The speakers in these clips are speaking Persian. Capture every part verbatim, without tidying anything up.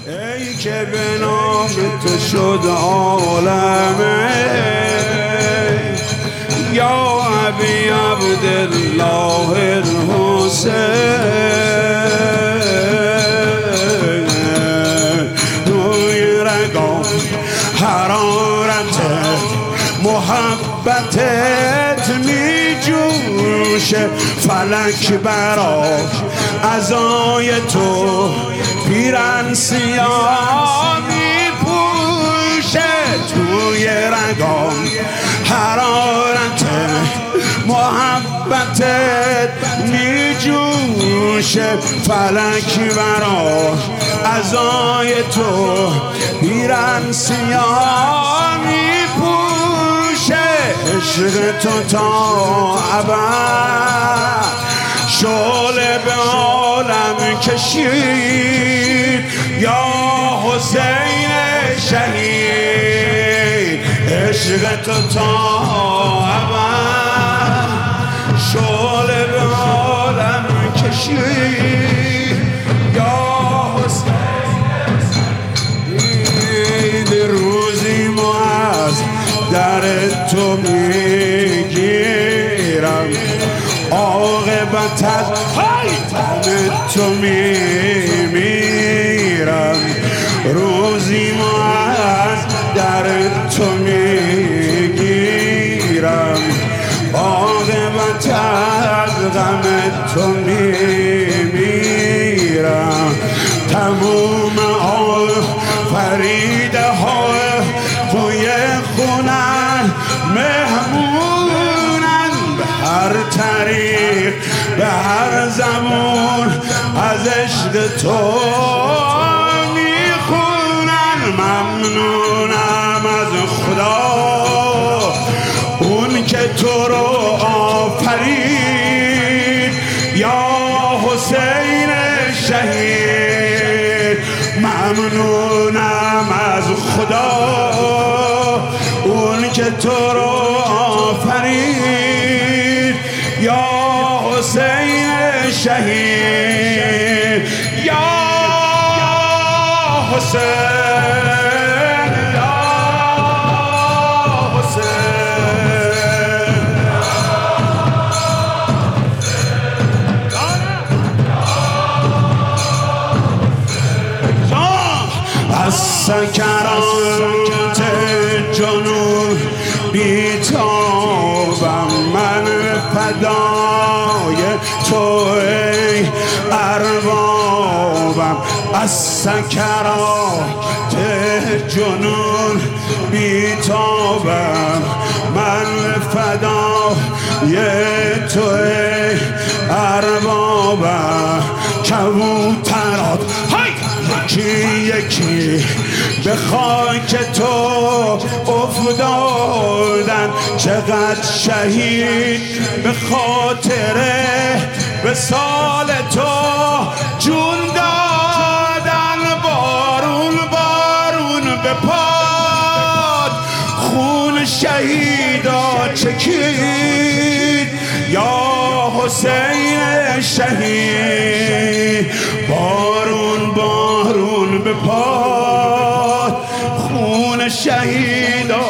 ای که به نام تو شد عالمه یا ابی عبدالله الحسین روی رگام حرارت محبتت می جوشه فلک برا عزای تو پیرن سیاه می پوشه توی رگام حرارت محبتت می جوشه فلک برا عزای تو پیرن سیاه می پوشه عشق تو تا ابد شعله به عالم کشید یا حسین شهید عشق تو تا ابد شعله به عالم کشید یا حسین شهید روزی ما از در تو میگیرم عاقبت از غم تو میمیرم روزی ما از در تو میگیرم عاقبت از غم تو میمیرم تموم آفریده ها توی خونن مهمونن به هر طریق به هر زمان از عشق تو میخونن ممنونم از خدا اون که تو رو آفرید یا حسین شهید ممنونم از خدا اون که تو رو آفرید یا حسین شهید یا حسین یا حسین از سکرات جنون بیتابم من فدای تو ای اربابم از سکرات جنون بیتابم من فدای تو ای اربابم کبوترات یکی یکی به خاک تو افتادن چقدر شهید به خاطر وصال تو جون دادن بارون بارون به پاد خون شهیدا چکید یا حسین شهید بارون بارون به پاد خون شهیدا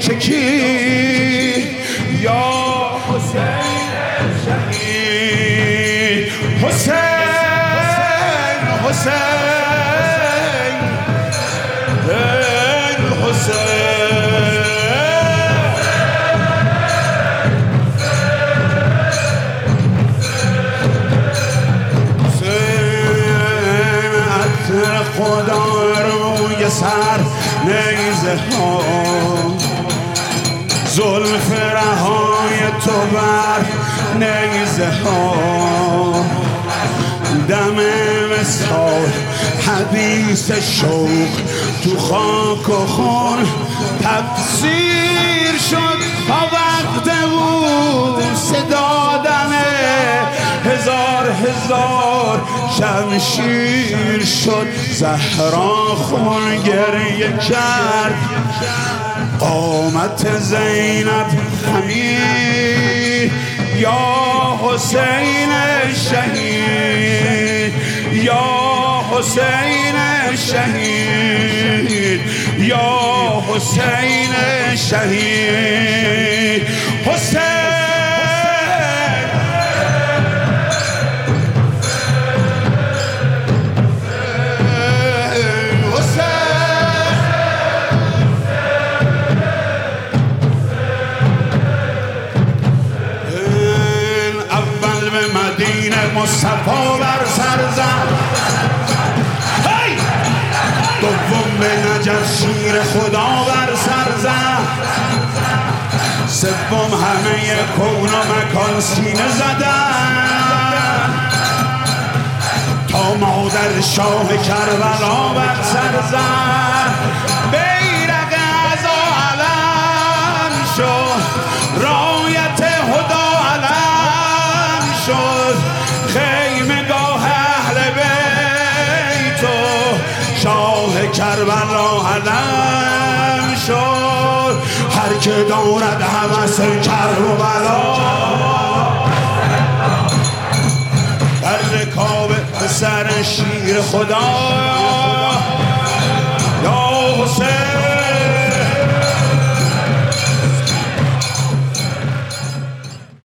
چکید یا حسین شهید حسین حسین حسین خدا روی سر نیزه ها زلف رهای تو بر نیزه ها دم مثال حدیث شوق تو خاک و خون تفسیر شد تا وقت بود صدادن هزار هزار شمشیر شد زهرا خون گریه کرد قامت زینب خمیر یا حسین شهید یا حسین شهید یا حسین شهید حسین مصطفی بر سر زد دوم به نجف شیر خدا بر سر زد سوم همه کون و مکان سینه زدن تا مادر شاه کربلا بر سر زد بیرق از علم شد رایت هدا علم شد خیمگاه اهل بیت و شاه کربلا علم شد هر که دارد هوس کربلا در رکاب پسر شیر خدا